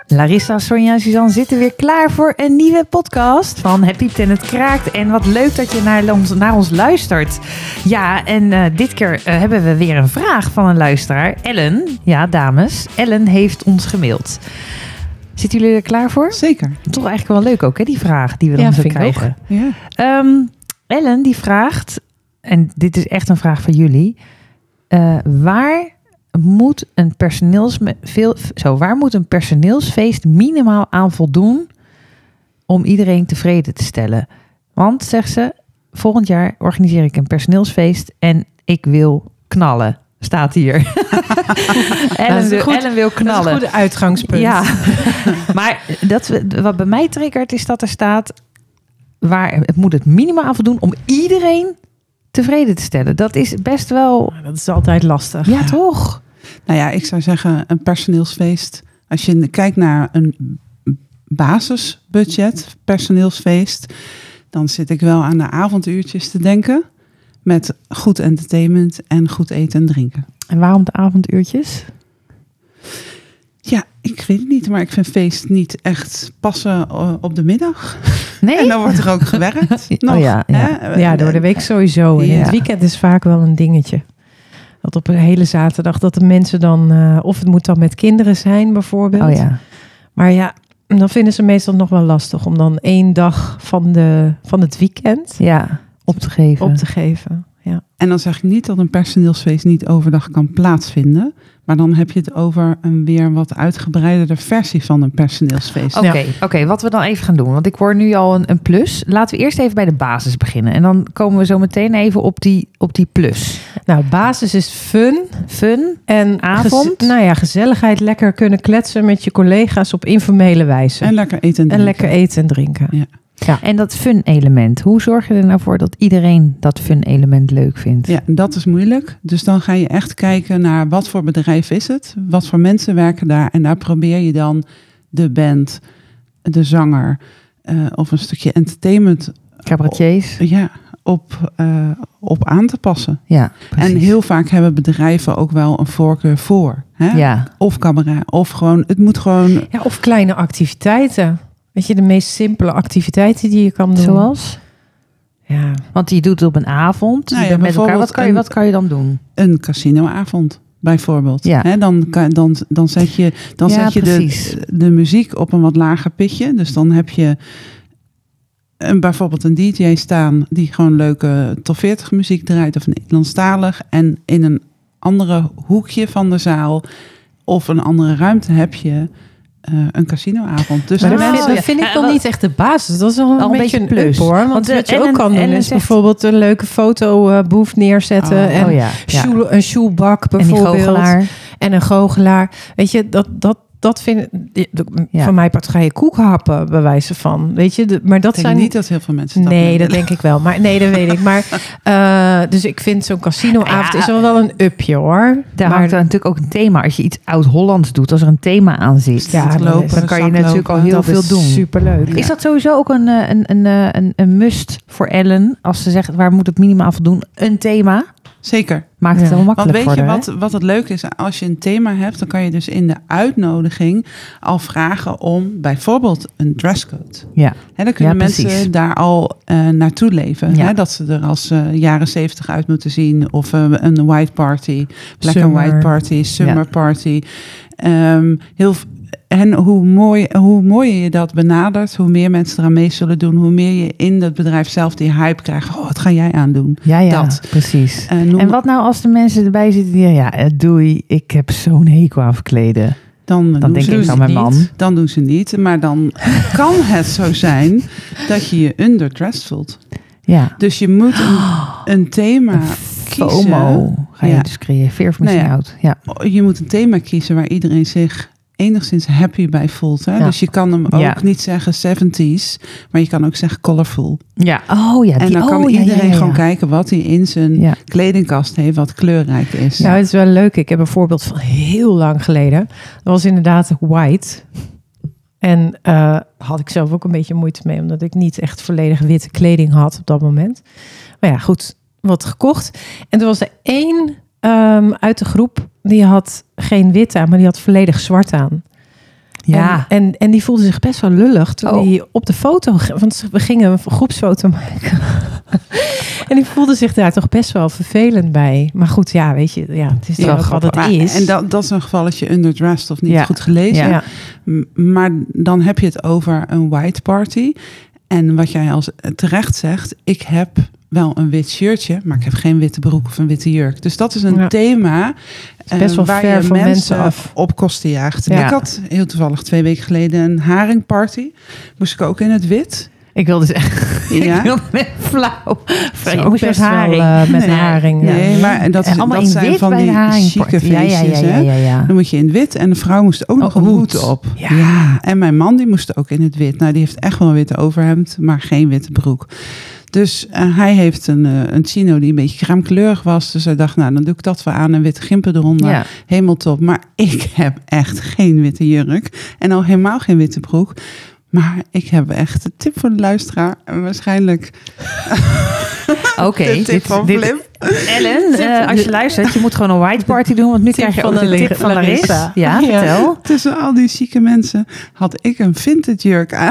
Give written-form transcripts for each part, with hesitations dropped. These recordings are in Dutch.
Larissa, Sonja en Suzanne zitten weer klaar voor een nieuwe podcast van Het Piept en Het Kraakt. En wat leuk dat je naar ons luistert. Ja, en dit keer hebben we weer een vraag van een luisteraar. Ellen, ja dames, Ellen heeft ons gemaild. Zitten jullie er klaar voor? Zeker. Toch eigenlijk wel leuk ook, hè, die vraag die we dan zo krijgen. Ja. Ellen die vraagt, en dit is echt een vraag voor jullie. Waar moet een personeelsfeest minimaal aan voldoen om iedereen tevreden te stellen? Want, zegt ze, volgend jaar organiseer ik een personeelsfeest en ik wil knallen. Staat hier. Ellen wil knallen. Dat is een goed uitgangspunt. Ja. Maar wat bij mij triggert is dat er staat, het moet het minimaal aan voldoen om iedereen tevreden te stellen. Dat is best wel... Dat is altijd lastig. Ja, toch? Nou ja, ik zou zeggen een personeelsfeest. Als je kijkt naar een basisbudget personeelsfeest, dan zit ik wel aan de avonduurtjes te denken. Met goed entertainment en goed eten en drinken. En waarom de avonduurtjes? Ja, ik weet het niet, maar ik vind feest niet echt passen op de middag. Nee? En dan wordt er ook gewerkt. Nog, ja, door de week sowieso. En in het weekend is vaak wel een dingetje. Dat op een hele zaterdag dat de mensen dan... of het moet dan met kinderen zijn bijvoorbeeld. Oh ja. Maar ja, dan vinden ze meestal nog wel lastig om dan 1 dag van het weekend op te geven. Ja. En dan zeg ik niet dat een personeelsfeest niet overdag kan plaatsvinden. Maar dan heb je het over een weer wat uitgebreidere versie van een personeelsfeest. Oké, wat we dan even gaan doen. Want ik hoor nu al een plus. Laten we eerst even bij de basis beginnen. En dan komen we zo meteen even op die plus. Nou, basis is fun en avond. Gezelligheid. Lekker kunnen kletsen met je collega's op informele wijze. En lekker eten en drinken. Ja. Ja. En dat fun element. Hoe zorg je er nou voor dat iedereen dat fun element leuk vindt? Ja, dat is moeilijk. Dus dan ga je echt kijken naar wat voor bedrijf is het? Wat voor mensen werken daar? En daar probeer je dan de band, de zanger of een stukje entertainment. Cabaretiers. Op aan te passen. Ja, precies. En heel vaak hebben bedrijven ook wel een voorkeur voor. Hè? Ja. Of cabaret. Of gewoon, het moet gewoon... Ja, of kleine activiteiten. Weet je, de meest simpele activiteiten die je kan doen. Zoals? Ja. Want je doet het op een avond. Nou ja, met elkaar. Wat kan je dan doen? Een casinoavond, bijvoorbeeld. Ja. Hè, dan zet je de muziek op een wat lager pitje. Dus dan heb je bijvoorbeeld een DJ staan die gewoon leuke top 40 muziek draait of Nederlandstalig. En in een andere hoekje van de zaal of een andere ruimte heb je een casinoavond. Dus dat vind ik dan niet echt de basis. Dat is wel een beetje een plus. Hoor. Want wat je ook kan doen is bijvoorbeeld een leuke fotobooth neerzetten. Een shoelbak bijvoorbeeld. En een goochelaar. Weet je, dat vind ik... Van mij part ga je koek happen, bij wijze van. Weet je, maar dat zijn niet dat heel veel mensen dat denk ik wel. Maar nee, dat weet ik. Maar dus ik vind zo'n casinoavond is wel een upje, hoor. Daar hangt er natuurlijk ook een thema. Als je iets oud-Hollands doet, als er een thema aan zit, dan kan je natuurlijk al heel veel doen. Superleuk. Is dat sowieso ook een must voor Ellen? Als ze zegt, waar moet het minimaal voldoen? Een thema? Zeker. Maakt het heel makkelijk voor voor weet je wat het leuke is? Als je een thema hebt, dan kan je dus in de uitnodiging al vragen om bijvoorbeeld een dresscode. Ja. Dan kunnen mensen daar al naartoe leven. Ja. Dat ze er als jaren 70 uit moeten zien. Of een white party, black and white party, summer party. En hoe mooier je dat benadert, hoe meer mensen eraan mee zullen doen, hoe meer je in het bedrijf zelf die hype krijgt. Oh, wat ga jij aandoen? Ja, dat. Precies. En wat nou als de mensen erbij zitten die doei, ik heb zo'n hekel aan verkleden. Dan denk ik aan mijn man. Dan doen ze niet. Maar dan kan het zo zijn dat je je underdressed voelt. Ja. Dus je moet een thema kiezen. FOMO ga je dus creëren. Fear of missing out. Ja. Je moet een thema kiezen waar iedereen zich enigszins happy bij voelt. Hè? Ja. Dus je kan hem ook niet zeggen 70s, maar je kan ook zeggen colorful. Ja. En dan kan iedereen gewoon kijken wat hij in zijn kledingkast heeft, wat kleurrijk is. Nou, het is wel leuk. Ik heb een voorbeeld van heel lang geleden. Dat was inderdaad white. En had ik zelf ook een beetje moeite mee, omdat ik niet echt volledig witte kleding had op dat moment. Maar ja, goed, wat gekocht. En er was er één uit de groep, die had geen wit aan, maar die had volledig zwart aan. Ja. En die voelde zich best wel lullig toen hij op de foto... Want we gingen een groepsfoto maken. En die voelde zich daar toch best wel vervelend bij. Maar goed, ja, weet je, het is wel wat het is. En dat is een gevalletje underdressed of niet goed gelezen. Ja. Maar dan heb je het over een white party. En wat jij als terecht zegt, ik heb wel een wit shirtje, maar ik heb geen witte broek of een witte jurk. Dus dat is een thema best wel waar ver je van mensen af op kosten jaagt. Ja. Ik had heel toevallig 2 weken geleden een haringparty. Moest ik ook in het wit. Ik wilde zeggen, ik wilde net flauw. Je moest best haring. Met haring. Nee, maar dat zijn van die chique feestjes. Ja. Dan moet je in het wit. En de vrouw moest ook nog een hoed op. Ja. En mijn man die moest ook in het wit. Nou, die heeft echt wel een witte overhemd, maar geen witte broek. Dus hij heeft een chino die een beetje crèmekleurig was. Dus hij dacht, nou, dan doe ik dat wel aan. Een witte gimpen eronder. Ja. Helemaal top. Maar ik heb echt geen witte jurk. En al helemaal geen witte broek. Maar ik heb echt een tip voor de luisteraar. En waarschijnlijk... Oké, tip van Flip. Ellen, als je luistert, je moet gewoon een white party doen. Want nu krijg je ook de tip van Larissa. Ja, vertel. Tussen al die zieke mensen had ik een vintage jurk aan.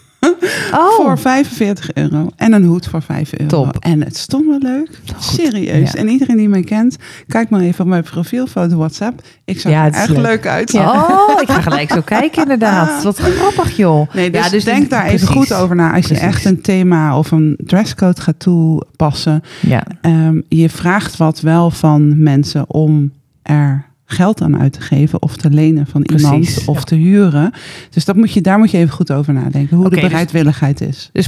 Voor €45. En een hoed voor €5. Top. En het stond wel leuk. Serieus. Ja. En iedereen die mij kent, kijk maar even op mijn profielfoto WhatsApp. Ik zag er echt leuk uit. Ja. Oh, ik ga gelijk zo kijken inderdaad. Wat grappig joh. Nee, dus denk daar even goed over na. Als je echt een thema of een dresscode gaat toepassen. Ja. Je vraagt wat wel van mensen om er geld aan uit te geven of te lenen van iemand of te huren. Dus daar moet je even goed over nadenken. Hoe de bereidwilligheid is. Dus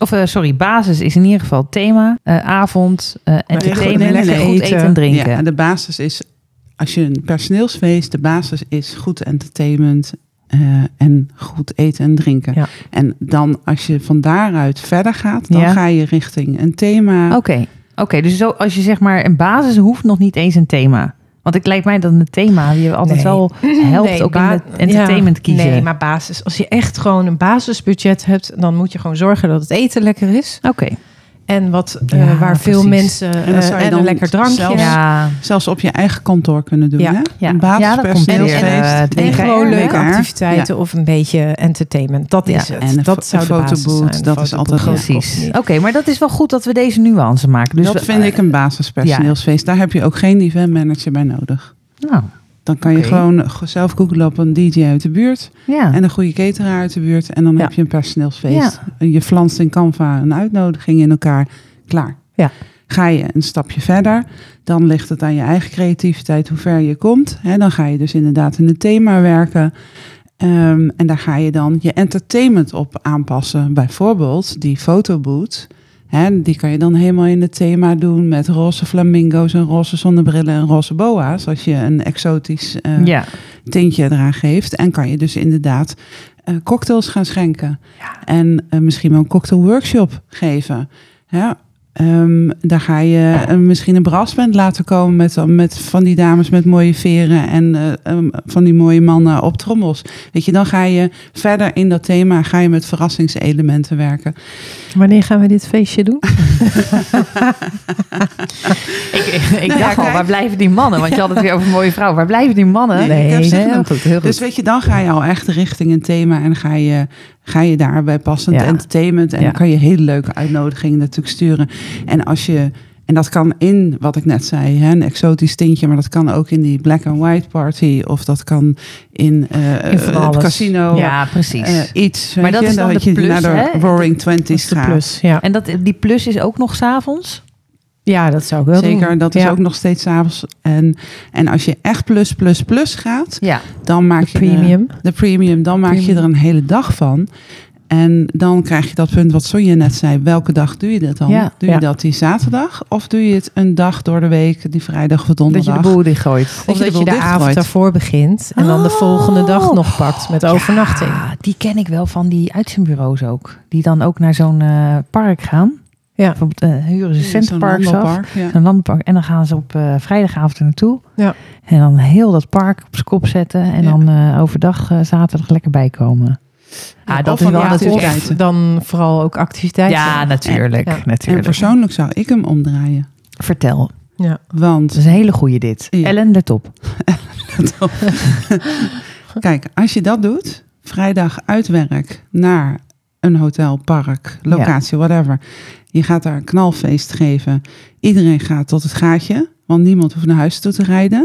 basis is in ieder geval thema, avond, entertainment, goed eten en drinken. Ja, en de basis is, als je een personeelsfeest, de basis is goed entertainment en goed eten en drinken. Ja. En dan als je van daaruit verder gaat, dan ga je richting een thema. Oké, dus zo, als je zeg maar een basis hoeft nog niet eens een thema. Want het lijkt mij dat een thema die je altijd wel helpt ook in het entertainment kiezen. Nee, maar basis. Als je echt gewoon een basisbudget hebt, dan moet je gewoon zorgen dat het eten lekker is. Oké. En waar veel mensen en een lekker drankje. Zelfs op je eigen kantoor kunnen doen. Ja. Hè? Een basispersoneelsfeest. En gewoon leuke activiteiten of een beetje entertainment. Dat is het. En dat zou de fotoboot zijn. Dat is altijd precies. Oké, maar dat is wel goed dat we deze nuance maken. Dus dat vind ik een basispersoneelsfeest. Daar heb je ook geen eventmanager bij nodig. Nou. Dan kan je gewoon zelf googlen op een DJ uit de buurt. Ja. En een goede cateraar uit de buurt. En dan heb je een personeelsfeest. Ja. Je flanst in Canva een uitnodiging in elkaar. Klaar. Ja. Ga je een stapje verder, dan ligt het aan je eigen creativiteit hoe ver je komt. Dan ga je dus inderdaad in het thema werken. En daar ga je dan je entertainment op aanpassen. Bijvoorbeeld die fotoboot. Die kan je dan helemaal in het thema doen met roze flamingo's en roze zonnebrillen en roze boa's. Als je een exotisch tintje eraan geeft. En kan je dus inderdaad cocktails gaan schenken. Ja. En misschien wel een cocktailworkshop geven. Ja. Daar ga je misschien een brassband laten komen met van die dames met mooie veren en van die mooie mannen op trommels. Weet je, dan ga je verder in dat thema, ga je met verrassingselementen werken. Wanneer gaan we dit feestje doen? ik dacht al, waar blijven die mannen? Want je had het weer over mooie vrouwen. Waar blijven die mannen? Heel goed. Dus weet je, dan ga je al echt richting een thema en ga je daarbij passend entertainment. En dan kan je hele leuke uitnodigingen natuurlijk sturen. En dat kan in, wat ik net zei, een exotisch tintje. Maar dat kan ook in die black and white party. Of dat kan in het casino. Ja, precies. Iets. Maar dat is dan de plus, naar de Roaring Twenties gaat. Plus, ja. En die plus is ook nog 's avonds? Ja, dat zou ik wel Zeker, doen. dat is ook nog steeds 's avonds. En als je echt plus gaat, dan maak je de premium. Dan maak je er een hele dag van. En dan krijg je dat punt wat Sonja net zei. Welke dag doe je dat dan? Ja, doe je dat die zaterdag? Of doe je het een dag door de week, die vrijdag of donderdag? Dat je de boel dichtgooit. Of dat je de avond daarvoor begint. En dan de volgende dag nog pakt met overnachting. Die ken ik wel van die uitzendbureaus ook. Die dan ook naar zo'n park gaan. Ja. Bijvoorbeeld huren ze Centerparks af. Een landpark. En dan gaan ze op vrijdagavond er naartoe. Ja. En dan heel dat park op zijn kop zetten. En dan overdag zaterdag lekker bijkomen. Dat is wel natuurlijk dan vooral ook activiteiten. Ja, natuurlijk. En persoonlijk zou ik hem omdraaien. Vertel. Ja. Want dat is een hele goeie dit. Ja. Ellen, let op. Kijk, als je dat doet, vrijdag uit werk naar een hotel, park, locatie, whatever. Je gaat daar een knalfeest geven. Iedereen gaat tot het gaatje, want niemand hoeft naar huis toe te rijden.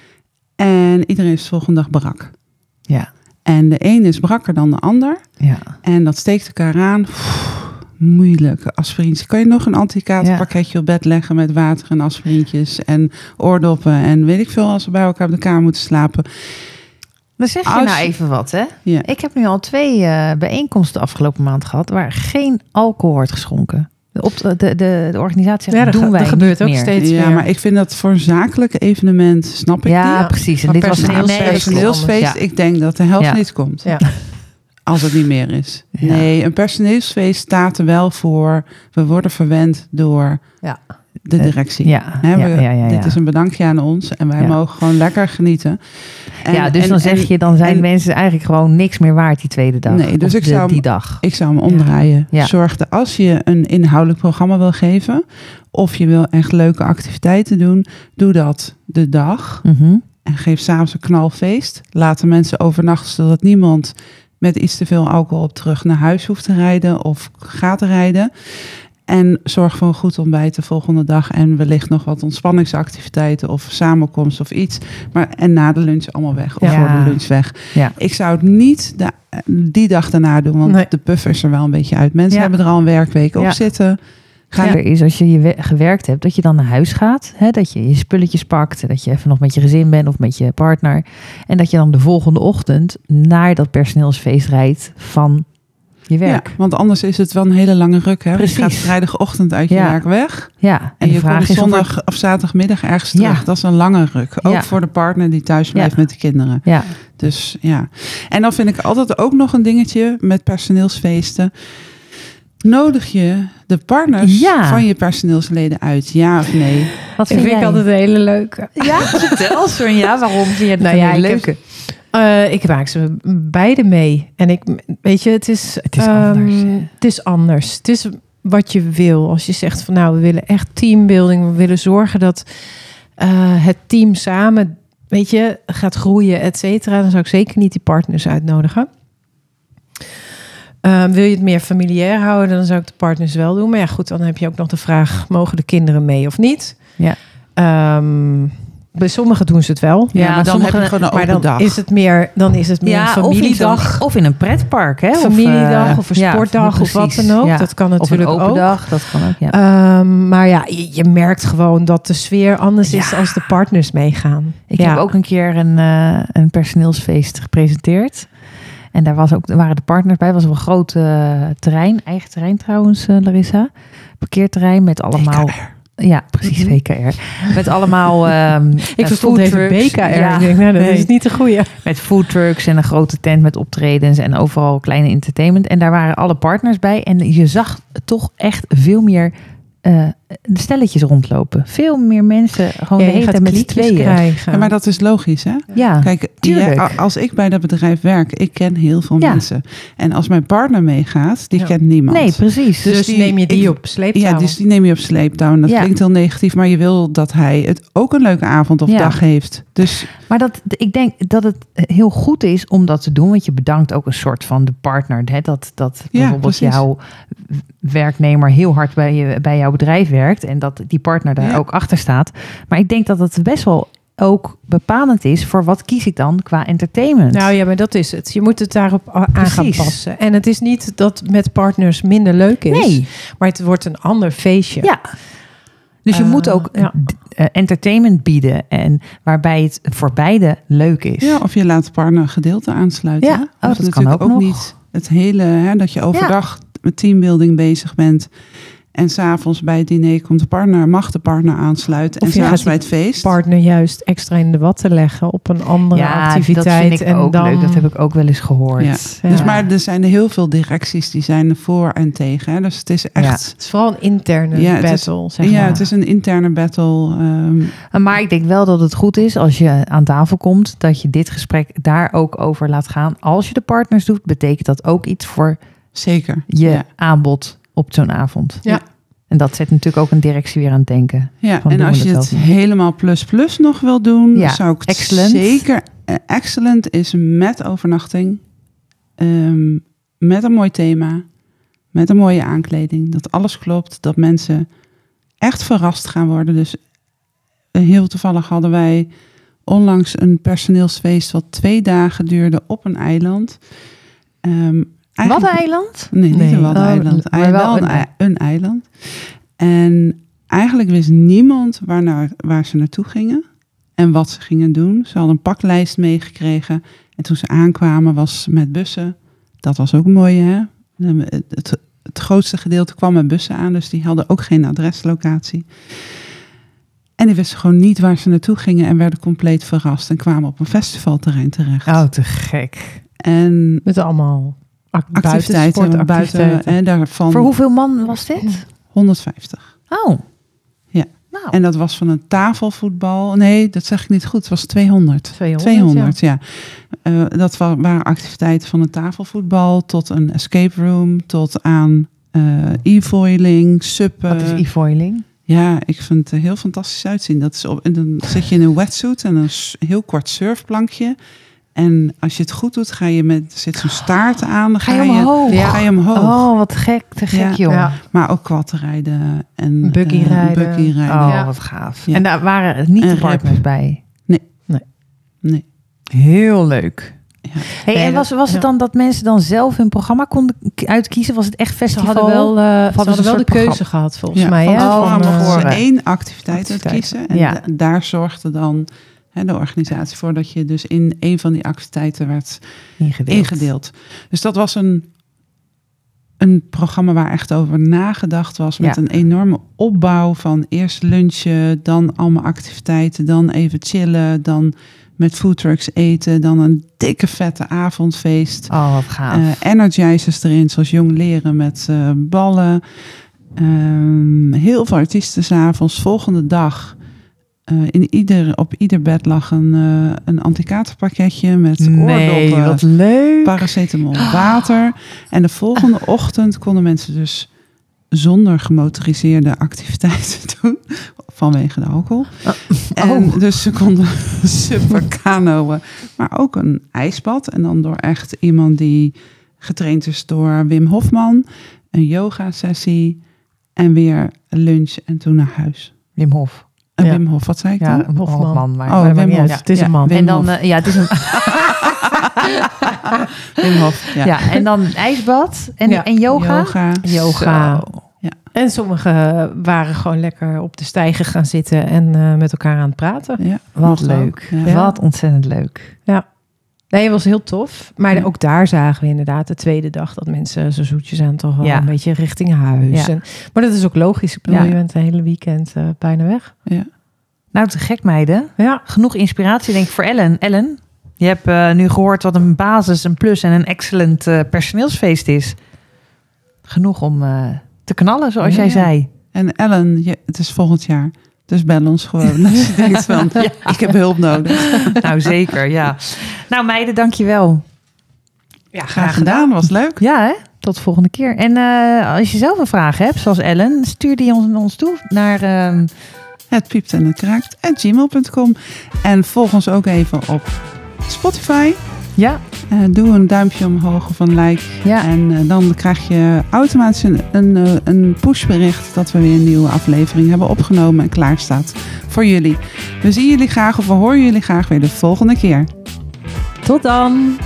En iedereen is de volgende dag brak. Ja. En de een is brakker dan de ander. Ja. En dat steekt elkaar aan. Moeilijk. Aspirintjes. Kan je nog een anti-katerpakketje op bed leggen met water en aspirintjes en oordoppen en weet ik veel als we bij elkaar op de kamer moeten slapen. Dan zeg je nou even wat, hè? Ja. Ik heb nu al 2 bijeenkomsten afgelopen maand gehad waar geen alcohol wordt geschonken. De organisatie zegt, doen wij dat gebeurt ook meer. Steeds meer. Maar ik vind dat voor een zakelijk evenement, snap ik niet. Ja, precies. En dit was een personeelsfeest. Ik denk dat de helft niet komt. Ja. Als het niet meer is. Ja. Nee, een personeelsfeest staat er wel voor. We worden verwend door de directie. Dit is een bedankje aan ons. En wij mogen gewoon lekker genieten. En, dan zeg je, dan zijn mensen eigenlijk gewoon niks meer waard die tweede dag. Nee, dus die dag. Ik zou hem omdraaien. Ja. Zorg dat als je een inhoudelijk programma wil geven, of je wil echt leuke activiteiten doen, doe dat de dag. Mm-hmm. En geef 's avonds een knalfeest. Laat de mensen overnachten, zodat niemand met iets te veel alcohol op terug naar huis hoeft te rijden of gaat rijden. En zorg voor een goed ontbijt de volgende dag. En wellicht nog wat ontspanningsactiviteiten of samenkomst of iets. En na de lunch allemaal weg. Of voor de lunch weg. Ja. Ik zou het niet die dag daarna doen. Want de puffer is er wel een beetje uit. Mensen hebben er al een werkweek op zitten. Is als je gewerkt hebt, dat je dan naar huis gaat. Hè, dat je je spulletjes pakt. Dat je even nog met je gezin bent of met je partner. En dat je dan de volgende ochtend naar dat personeelsfeest rijdt van je werk. Ja, want anders is het wel een hele lange ruk. Hè? Je gaat vrijdagochtend uit je werk weg. Ja, en je komt zondag of zaterdagmiddag ergens terug. Dat is een lange ruk. Ook voor de partner die thuis blijft met de kinderen. Ja. Dus ja. En dan vind ik altijd ook nog een dingetje met personeelsfeesten. Nodig je de partners van je personeelsleden uit? Ja of nee? Wat vind ik altijd een hele leuke. Ja, vertel zo. Waarom vind je het een leuke? Ik maak ze beide mee. En weet je, het is anders. Het is anders. Het is wat je wil. Als je zegt van nou, we willen echt teambuilding. We willen zorgen dat het team samen, weet je, gaat groeien, et cetera. Dan zou ik zeker niet die partners uitnodigen. Wil je het meer familiair houden, dan zou ik de partners wel doen. Maar ja, goed, dan heb je ook nog de vraag, mogen de kinderen mee of niet? Ja. Bij sommigen doen ze het wel. Ja, maar dan heb je gewoon een open dag. Is het meer een familiedag. Of in een pretpark. Hè? Familiedag of een sportdag of wat dan ook. Ja. Dat kan natuurlijk ook. Of een open dag, dat kan ook. Ja. Maar ja, je merkt gewoon dat de sfeer anders is als de partners meegaan. Ik heb ook een keer een personeelsfeest gepresenteerd. En daar waren de partners bij. Het was een groot terrein. Eigen terrein trouwens, Larissa. Parkeerterrein met allemaal... VKR. Ja, precies, VKR. Met allemaal ik verstond even BKR. Ja, ik denk, dat is niet de goeie. Met foodtrucks en een grote tent met optredens en overal kleine entertainment. En daar waren alle partners bij. En je zag toch echt veel meer de stelletjes rondlopen. Veel meer mensen gewoon de hele tijd met z'n tweeën krijgen. Ja, maar dat is logisch, hè? Ja, kijk, als ik bij dat bedrijf werk, ik ken heel veel mensen. En als mijn partner meegaat, die kent niemand. Nee, precies. Dus neem je die op sleeptouw. Ja, dus die neem je op sleeptouw. Dat klinkt heel negatief, maar je wil dat hij het ook een leuke avond of dag heeft. Dus... Maar ik denk dat het heel goed is om dat te doen, want je bedankt ook een soort van de partner. Hè? Dat bijvoorbeeld jouw werknemer heel hard bij jouw bedrijf werkt en dat die partner daar ook achter staat. Maar ik denk dat het best wel ook bepalend is voor wat kies ik dan qua entertainment. Nou ja, maar dat is het. Je moet het daarop aan gaan passen. En het is niet dat met partners minder leuk is. Nee. Maar het wordt een ander feestje. Ja. Dus je moet ook entertainment bieden en waarbij het voor beide leuk is. Ja, of je laat de partner een gedeelte aansluiten. Ja, dat kan ook nog. Niet het hele, dat je overdag met teambuilding bezig bent. En 's avonds bij het diner mag de partner aansluiten. Of en 's avonds bij het feest. Partner juist extra in de watten leggen op een andere activiteit. Dat vind ik ook leuk. Dat heb ik ook wel eens gehoord. Ja. Dus, maar er zijn heel veel directies die zijn er voor en tegen. Hè. Dus het is echt... Het is vooral een interne battle. Het is een interne battle. Maar ik denk wel dat het goed is als je aan tafel komt, dat je dit gesprek daar ook over laat gaan. Als je de partners doet, betekent dat ook iets voor je aanbod op zo'n avond. Ja. En dat zet natuurlijk ook een directie weer aan het denken. Ja, en als je het helemaal plus nog wil doen, zou ik excellent. Zeker excellent is met overnachting. met een mooi thema, met een mooie aankleding, dat alles klopt, dat mensen echt verrast gaan worden. Dus heel toevallig hadden wij onlangs een personeelsfeest wat 2 dagen duurde op een eiland. Waddeneiland? Nee, niet een Waddeneiland. Maar wel een eiland. En eigenlijk wist niemand waar ze naartoe gingen en wat ze gingen doen. Ze hadden een paklijst meegekregen. En toen ze aankwamen was met bussen. Dat was ook mooi, hè? Het grootste gedeelte kwam met bussen aan, dus die hadden ook geen adreslocatie. En die wisten gewoon niet waar ze naartoe gingen en werden compleet verrast en kwamen op een festivalterrein terecht. Oh, te gek. En met allemaal activiteiten buiten. En daarvan. Voor hoeveel man was dit? 150. Oh. Ja. Nou. En dat was van een tafelvoetbal. Nee, dat zeg ik niet goed. Het was 200. 200, ja. Dat waren activiteiten van een tafelvoetbal tot een escape room, tot aan e-foiling, suppen. Wat is e-foiling? Ja, ik vind het heel fantastisch uitzien. Dat is en dan zit je in een wetsuit en een heel kort surfplankje. En als je het goed doet, zit zo'n staart aan. Dan ga je omhoog. Oh, wat gek. Te gek, joh. Ja. Maar ook quadrijden en buggy rijden. Oh, wat gaaf. Ja. En daar waren niet de partners bij? Nee. Heel leuk. Ja. Hey, en was het dan dat mensen dan zelf hun programma konden uitkiezen? Was het echt festival? Ze hadden wel de keuze gehad, volgens mij. Van 1 activiteit uitkiezen. En daar zorgde dan de organisatie voor dat je dus in een van die activiteiten werd ingedeeld. Dus dat was een programma waar echt over nagedacht was. Met een enorme opbouw van eerst lunchen, dan allemaal activiteiten, dan even chillen, dan met foodtrucks eten, dan een dikke vette avondfeest. Oh, wat gaaf. Energizers erin, zoals jong leren met ballen. Heel veel artiesten 's avonds. Volgende dag op ieder bed lag een anti-katerpakketje met oordoppen, wat leuk. Paracetamol, water. En de volgende ochtend konden mensen dus zonder gemotoriseerde activiteiten doen, vanwege de alcohol. Dus ze konden suppen, kanoën, maar ook een ijsbad. En dan door echt iemand die getraind is door Wim Hofman, een yoga-sessie en weer lunch en toen naar huis. Wim Hof. Wim Hof, wat zei ik dan? Ja, Hofman. Maar Wim Hof. Het is een man. Wim en dan, het is een... Wim Hof, ja. En dan ijsbad en yoga. Yoga. Ja. En sommigen waren gewoon lekker op de steiger gaan zitten en met elkaar aan het praten. Ja, wat leuk. Ja. Wat ontzettend leuk. Ja. Nee, het was heel tof. Maar ook daar zagen we inderdaad de tweede dag dat mensen zo zoetjes aan toch wel een beetje richting huis. Ja. Maar dat is ook logisch. Ik bedoel, je bent het hele weekend bijna weg. Ja. Nou, te gek meiden. Ja. Genoeg inspiratie denk ik voor Ellen. Ellen, je hebt nu gehoord wat een basis, een plus en een excellent personeelsfeest is. Genoeg om te knallen, zoals jij zei. En Ellen, het is volgend jaar. Dus bel ons gewoon. Als je denkt van, ik heb hulp nodig. Nou, zeker, ja. Nou, meiden, dankjewel. Ja, graag gedaan. Was leuk. Ja, hè? Tot de volgende keer. En als je zelf een vraag hebt, zoals Ellen, stuur die ons toe naar... Het piept en het kraakt @gmail.com. En volg ons ook even op Spotify. Ja. Doe een duimpje omhoog of een like. Ja. En dan krijg je automatisch een pushbericht dat we weer een nieuwe aflevering hebben opgenomen en klaar staat voor jullie. We zien jullie graag of we horen jullie graag weer de volgende keer. Tot dan!